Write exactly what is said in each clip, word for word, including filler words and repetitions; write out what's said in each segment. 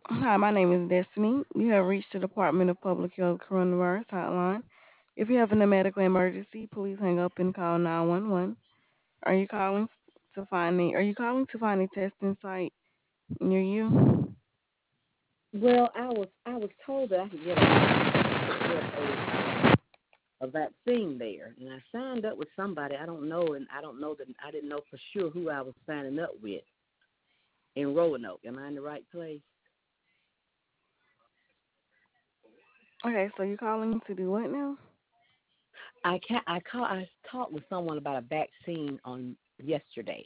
Hi, my name is Destiny. You have reached the Department of Public Health Coronavirus Hotline. If you have a medical emergency, please hang up and call nine one one. Are you calling to find a, Are you calling to find a testing site near you? Well, I was I was told that I could get a get a um a vaccine there, and I signed up with somebody I don't know, and I don't know that I didn't know for sure who I was signing up with in Roanoke. Am I in the right place? Okay, so you're calling to do what now? I can I call I talked with someone about a vaccine on yesterday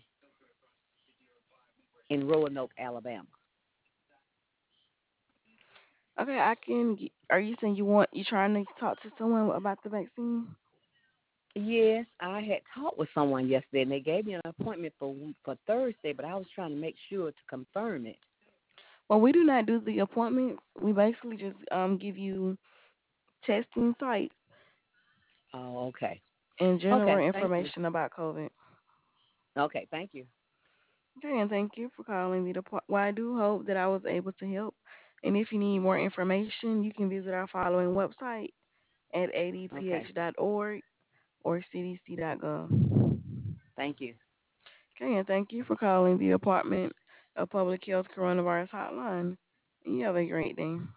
in Roanoke, Alabama. Okay, I can. g- Are you saying you want you trying to talk to someone about the vaccine? Yes, I had talked with someone yesterday, and they gave me an appointment for for Thursday, but I was trying to make sure to confirm it. Well, we do not do the appointments. We basically just um give you testing sites Oh, okay. and general Okay, thank you. information about COVID. Okay, thank you. Okay, and thank you for calling the department. Well, I do hope that I was able to help. And if you need more information, you can visit our following website at a d p h Okay, dot org or c d c dot gov. thank you. Okay, and thank you for calling the Department of Public Health Coronavirus Hotline. You have a great day.